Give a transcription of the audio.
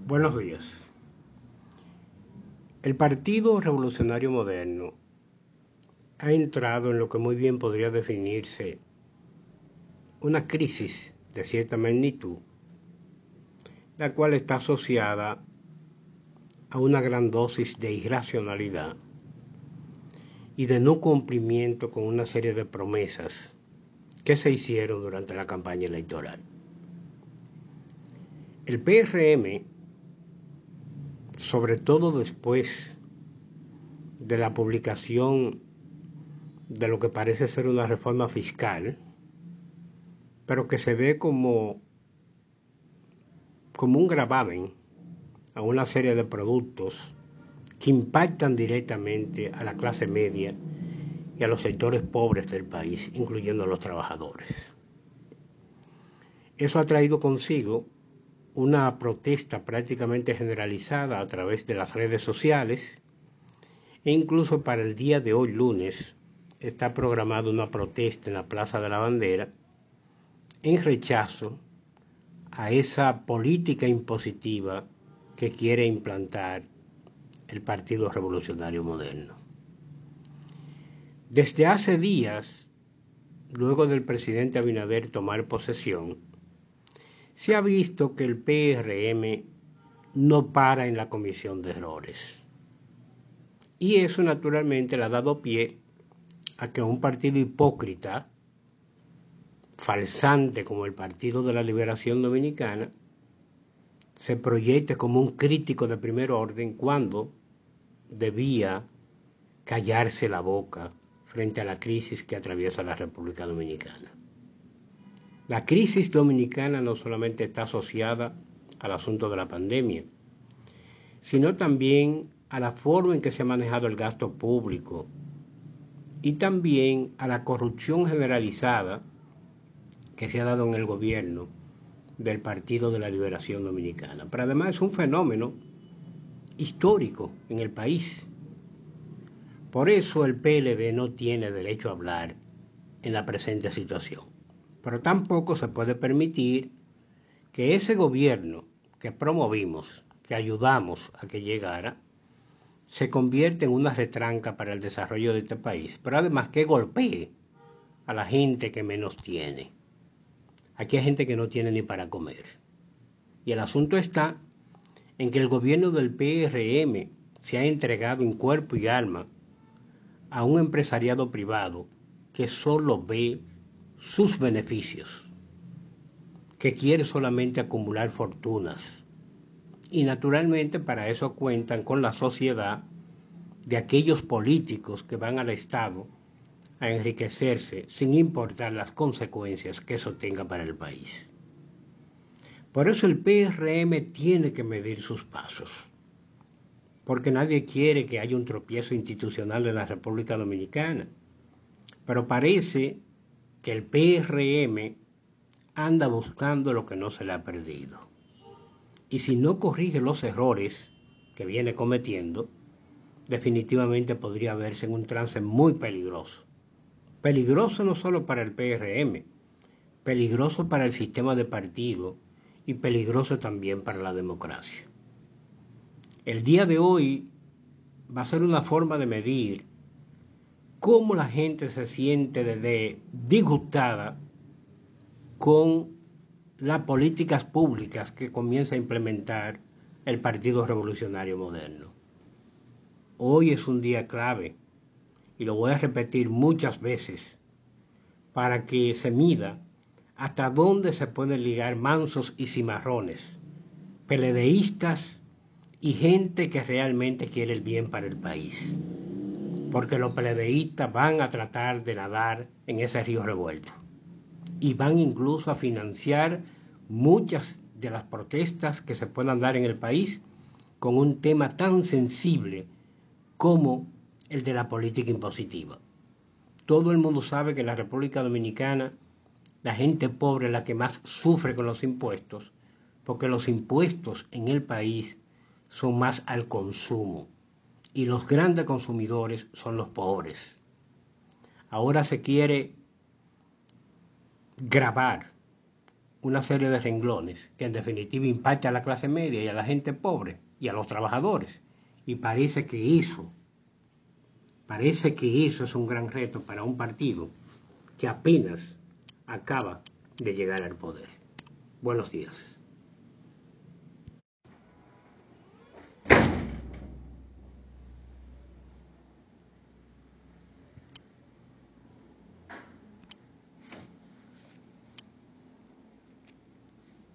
Buenos días. El Partido Revolucionario Moderno ha entrado en lo que muy bien podría definirse una crisis de cierta magnitud, la cual está asociada a una gran dosis de irracionalidad y de no cumplimiento con una serie de promesas que se hicieron durante la campaña electoral. El PRM, sobre todo después de la publicación de lo que parece ser una reforma fiscal, pero que se ve como un gravamen a una serie de productos que impactan directamente a la clase media y a los sectores pobres del país, incluyendo a los trabajadores. Eso ha traído consigo una protesta prácticamente generalizada a través de las redes sociales e incluso para el día de hoy, lunes, está programada una protesta en la Plaza de la Bandera en rechazo a esa política impositiva que quiere implantar el Partido Revolucionario Moderno. Desde hace días, luego del presidente Abinader tomar posesión, se ha visto que el PRM no para en la comisión de errores. Y eso naturalmente le ha dado pie a que un partido hipócrita, falsante como el Partido de la Liberación Dominicana, se proyecte como un crítico de primer orden cuando debía callarse la boca frente a la crisis que atraviesa la República Dominicana. La crisis dominicana no solamente está asociada al asunto de la pandemia, sino también a la forma en que se ha manejado el gasto público y también a la corrupción generalizada que se ha dado en el gobierno del Partido de la Liberación Dominicana. Pero además es un fenómeno histórico en el país. Por eso el PLD no tiene derecho a hablar en la presente situación. Pero tampoco se puede permitir que ese gobierno que promovimos, que ayudamos a que llegara, se convierta en una retranca para el desarrollo de este país, pero además que golpee a la gente que menos tiene. Aquí hay gente que no tiene ni para comer. Y el asunto está en que el gobierno del PRM se ha entregado en cuerpo y alma a un empresariado privado que solo ve sus beneficios, que quiere solamente acumular fortunas. Y naturalmente para eso cuentan con la sociedad de aquellos políticos que van al Estado a enriquecerse sin importar las consecuencias que eso tenga para el país. Por eso el PRM tiene que medir sus pasos, porque nadie quiere que haya un tropiezo institucional en la República Dominicana. Pero parece que el PRM anda buscando lo que no se le ha perdido. Y si no corrige los errores que viene cometiendo, definitivamente podría verse en un trance muy peligroso. Peligroso no solo para el PRM, peligroso para el sistema de partido y peligroso también para la democracia. El día de hoy va a ser una forma de medir cómo la gente se siente disgustada con las políticas públicas que comienza a implementar el Partido Revolucionario Moderno. Hoy es un día clave, y lo voy a repetir muchas veces, para que se mida hasta dónde se pueden ligar mansos y cimarrones, peledeístas y gente que realmente quiere el bien para el país. Porque los peledeístas van a tratar de nadar en ese río revuelto. Y van incluso a financiar muchas de las protestas que se puedan dar en el país con un tema tan sensible como el de la política impositiva. Todo el mundo sabe que en la República Dominicana la gente pobre es la que más sufre con los impuestos, porque los impuestos en el país son más al consumo y los grandes consumidores son los pobres. Ahora se quiere gravar una serie de renglones que en definitiva impacta a la clase media y a la gente pobre y a los trabajadores. Y parece que eso es un gran reto para un partido que apenas acaba de llegar al poder. Buenos días.